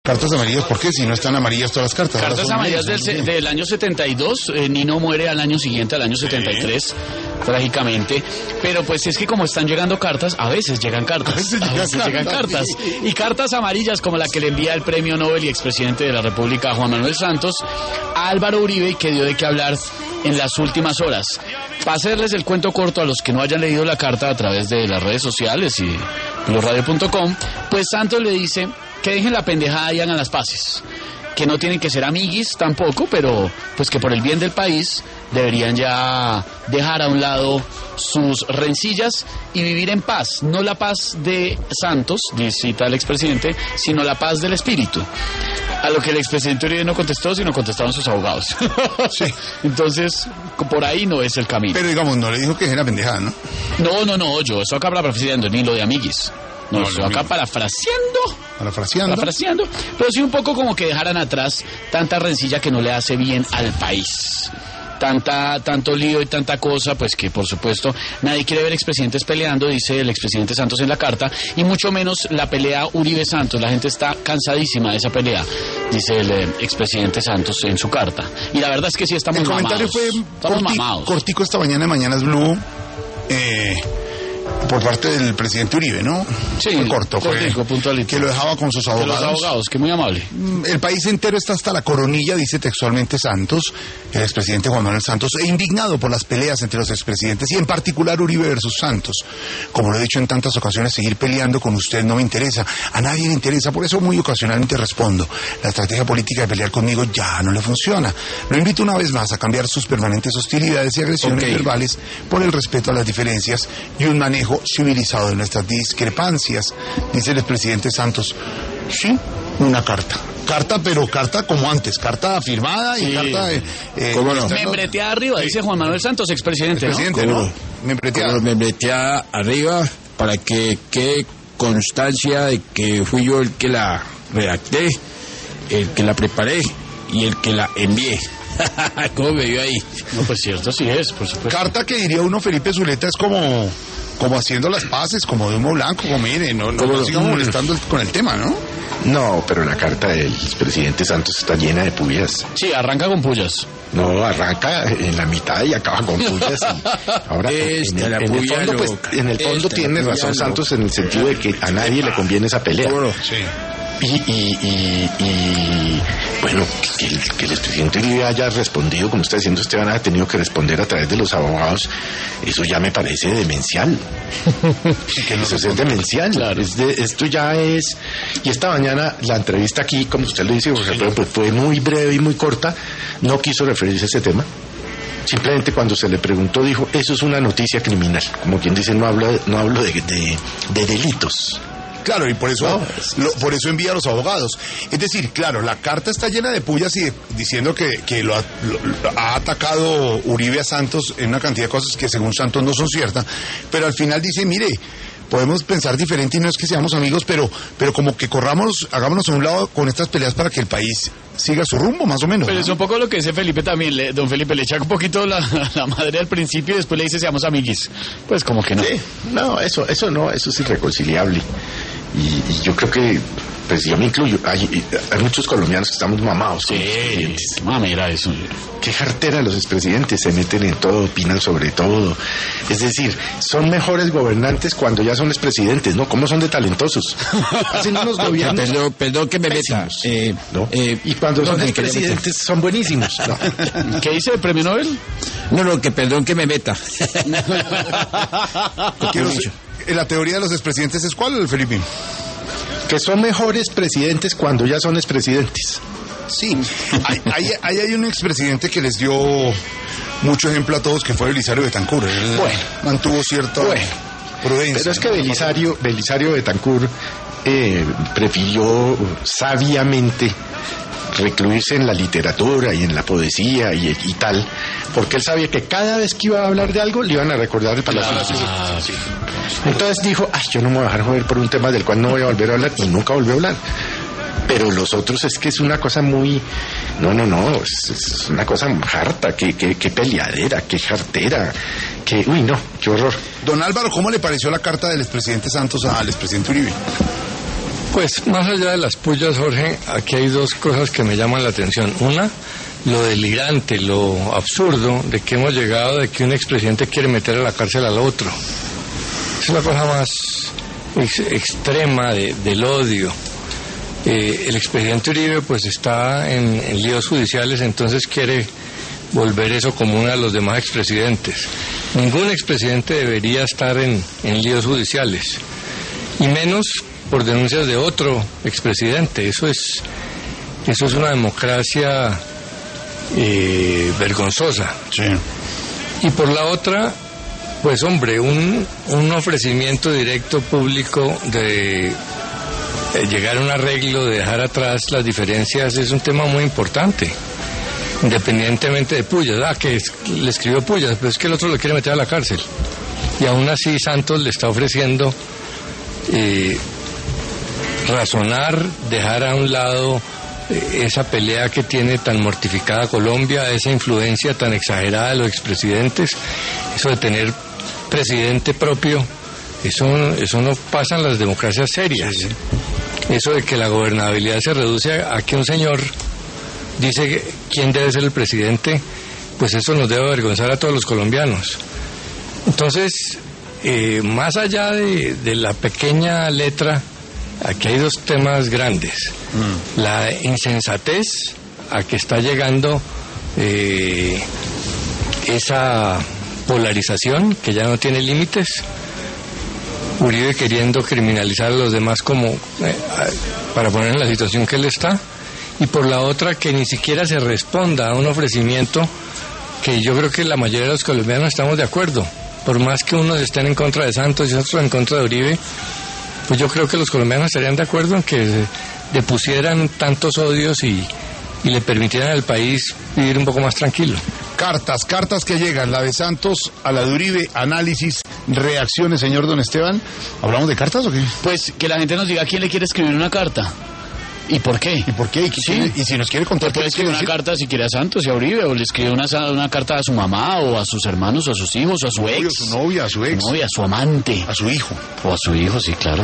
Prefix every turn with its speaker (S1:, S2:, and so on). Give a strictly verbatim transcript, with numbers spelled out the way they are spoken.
S1: Cartas amarillas, ¿por qué? Si no están amarillas todas las cartas.
S2: Cartas amarillas del, se, del año setenta y dos, eh, Nino muere al año siguiente, al año setenta y tres, sí. Trágicamente, pero pues es que como están llegando cartas, a veces llegan cartas, a veces, a veces llegan cartas, y cartas amarillas como la que le envía el premio Nobel y expresidente de la República, Juan Manuel Santos, a Álvaro Uribe, que dio de qué hablar en las últimas horas. Para hacerles el cuento corto a los que no hayan leído la carta a través de las redes sociales y blurradio punto com, pues Santos le dice que dejen la pendejada y hagan las paces, que no tienen que ser amiguis tampoco, pero pues que por el bien del país deberían ya dejar a un lado sus rencillas y vivir en paz, no la paz de Santos, cita el expresidente, sino la paz del espíritu. A lo que el expresidente Uribe no contestó, sino contestaron sus abogados. Sí. Entonces, por ahí no es el camino.
S1: Pero digamos, no le dijo que era pendejada, ¿no?
S2: No, no, no, yo estoy acá parafraseando, ni lo de amiguis. No, no estoy acá parafraseando.
S1: Parafraseando.
S2: Parafraseando. Pero sí un poco como que dejaran atrás tanta rencilla que no le hace bien al país. Tanta, tanto lío y tanta cosa, pues que por supuesto nadie quiere ver expresidentes peleando, dice el expresidente Santos en la carta, y mucho menos la pelea Uribe-Santos. La gente está cansadísima de esa pelea, dice el eh, expresidente Santos en su carta. Y la verdad es que sí estamos mamados.
S1: El comentario fue corti, cortico esta mañana en Mañanas Blue, eh... por parte del presidente Uribe, ¿no?
S2: Sí,
S1: fue corto, fue
S2: cortico, puntualito.
S1: Que lo dejaba con sus abogados.
S2: De los abogados, que muy amable.
S1: El país entero está hasta la coronilla, dice textualmente Santos, el expresidente Juan Manuel Santos, e indignado por las peleas entre los expresidentes y en particular Uribe versus Santos. Como lo he dicho en tantas ocasiones, seguir peleando con usted no me interesa, a nadie le interesa, por eso muy ocasionalmente respondo. La estrategia política de pelear conmigo ya no le funciona. Lo invito una vez más a cambiar sus permanentes hostilidades y agresiones okay. verbales por el respeto a las diferencias y un manejo civilizado de nuestras discrepancias, dice el expresidente Santos. Sí, una carta. Carta, pero carta como antes, carta firmada y sí. carta... Eh, eh,
S2: ¿Cómo no? Membreteada arriba, dice Juan Manuel Santos, expresidente,
S3: expresidente,
S2: ¿no?
S3: ¿no? Membreteada. Membreteada arriba para que quede constancia de que fui yo el que la redacté, el que la preparé y el que la envié. ¿Cómo me vio ahí?
S2: No, pues cierto, sí es, por supuesto.
S1: Carta que diría uno, Felipe Zuleta, es como... como haciendo las paces, como de humo blanco, como mire, no, no, no sigamos molestando el, con el tema, ¿no?
S4: No, pero la carta del presidente Santos está llena de pullas.
S2: Sí, arranca con pullas.
S4: No, arranca en la mitad y acaba con pullas. Y ahora,
S3: es
S4: en, el,
S3: la
S4: en el fondo, pues, en el fondo tiene razón Santos en el sentido de que a nadie le conviene esa pelea.
S1: ¿Cómo no? Sí.
S4: Y, y, y, y bueno, que el, que el expresidente Uribe haya respondido, como está diciendo Esteban, ha tenido que responder a través de los abogados, eso ya me parece demencial. Que eso es demencial. Claro. Es de, esto ya es... Y esta mañana la entrevista aquí, como usted lo dice, José Alfredo, pues fue muy breve y muy corta, no quiso referirse a ese tema. Simplemente cuando se le preguntó dijo, eso es una noticia criminal. Como quien dice, no hablo, no hablo de, de, de delitos.
S1: Claro, y por eso no, lo, por eso envía a los abogados. Es decir, claro, la carta está llena de pullas y de, diciendo que, que lo, ha, lo, lo ha atacado Uribe a Santos en una cantidad de cosas que según Santos no son ciertas, pero al final dice, mire, podemos pensar diferente y no es que seamos amigos, pero pero como que corramos, hagámonos a un lado con estas peleas para que el país siga su rumbo, más o menos.
S2: Pero
S1: ¿no?
S2: es un poco lo que dice Felipe también, le, don Felipe, le echa un poquito la, la madre al principio y después le dice seamos amiguis. Pues como que no.
S4: Sí, no, eso, eso no, eso es irreconciliable. Y, y yo creo que, pues yo me incluyo, hay, hay muchos colombianos que estamos mamados.
S2: Sí, mami, era eso.
S4: Qué jartera los expresidentes, se meten en todo, opinan sobre todo. Es decir, son mejores gobernantes cuando ya son expresidentes, ¿no? ¿Cómo son de talentosos? Hacen unos gobiernos.
S3: Perdón, perdón que me meta.
S4: Eh, ¿no? eh, y cuando no, son expresidentes son buenísimos.
S2: ¿No? ¿Qué dice el premio Nobel?
S3: No, no, que perdón que me meta.
S1: Quiero, la teoría de los expresidentes es ¿cuál, Felipe?
S4: Que son mejores presidentes cuando ya son expresidentes.
S1: Sí, hay, hay, hay, hay un expresidente que les dio mucho ejemplo a todos, que fue Belisario Betancur. Él
S4: bueno,
S1: mantuvo cierta
S4: bueno,
S1: prudencia.
S4: Pero es que Belisario, Belisario Betancur eh, prefirió sabiamente recluirse en la literatura y en la poesía y, y tal, porque él sabía que cada vez que iba a hablar de algo le iban a recordar el Palacio
S2: claro,
S4: Nacional.
S2: ah, sí.
S4: Entonces dijo, ay, yo no me voy a dejar joder por un tema del cual no voy a volver a hablar, y nunca volvió a hablar. Pero los otros es que es una cosa muy... No, no, no, es, es una cosa harta, que, que, que peleadera, que jartera, que... Uy, no, qué horror.
S1: Don Álvaro, ¿cómo le pareció la carta del expresidente Santos al expresidente Uribe?
S5: Pues más allá de las pullas, Jorge, aquí hay dos cosas que me llaman la atención. Una, lo delirante, lo absurdo de que hemos llegado de que un expresidente quiere meter a la cárcel al otro. Es la cosa más ex extrema de, del odio. Eh, el expresidente Uribe pues está en, en líos judiciales, entonces quiere volver eso común a los demás expresidentes. Ningún expresidente debería estar en, en líos judiciales, y menos por denuncias de otro expresidente. Eso es, eso es una democracia eh, vergonzosa.
S1: Sí.
S5: Y por la otra, pues hombre, un, un ofrecimiento directo público de eh, llegar a un arreglo, de dejar atrás las diferencias, es un tema muy importante, independientemente de Pullas. Ah, que es, le escribió Pullas, pero es que el otro lo quiere meter a la cárcel. Y aún así Santos le está ofreciendo eh, razonar, dejar a un lado eh, esa pelea que tiene tan mortificada Colombia, esa influencia tan exagerada de los expresidentes, eso de tener presidente propio, eso, eso no pasa en las democracias serias. Sí, sí. Eso de que la gobernabilidad se reduce a, a que un señor dice quién debe ser el presidente, pues eso nos debe avergonzar a todos los colombianos. Entonces, eh, más allá de, de la pequeña letra, aquí hay dos temas grandes. Mm. La insensatez a que está llegando eh, esa polarización que ya no tiene límites. Uribe queriendo criminalizar a los demás como eh, para poner en la situación que él está. Y por la otra, que ni siquiera se responda a un ofrecimiento que yo creo que la mayoría de los colombianos estamos de acuerdo. Por más que unos estén en contra de Santos y otros en contra de Uribe, pues yo creo que los colombianos estarían de acuerdo en que depusieran tantos odios y, y le permitieran al país vivir un poco más tranquilo.
S1: Cartas, cartas que llegan, la de Santos a la de Uribe, análisis, reacciones, señor Don Esteban. ¿Hablamos de cartas o qué?
S2: Pues que la gente nos diga quién le quiere escribir una carta. ¿Y por qué?
S1: ¿Y por qué? ¿Y,
S2: sí.
S1: y si nos quiere contar,
S2: puede escribir una carta si quiere a Santos y a Uribe, o le escribe una, una carta a su mamá, o a sus hermanos, o a sus hijos, o a su ex.
S1: A su novia, a su ex.
S2: A su novia, a su amante.
S1: A su hijo.
S2: O a su hijo, sí, claro.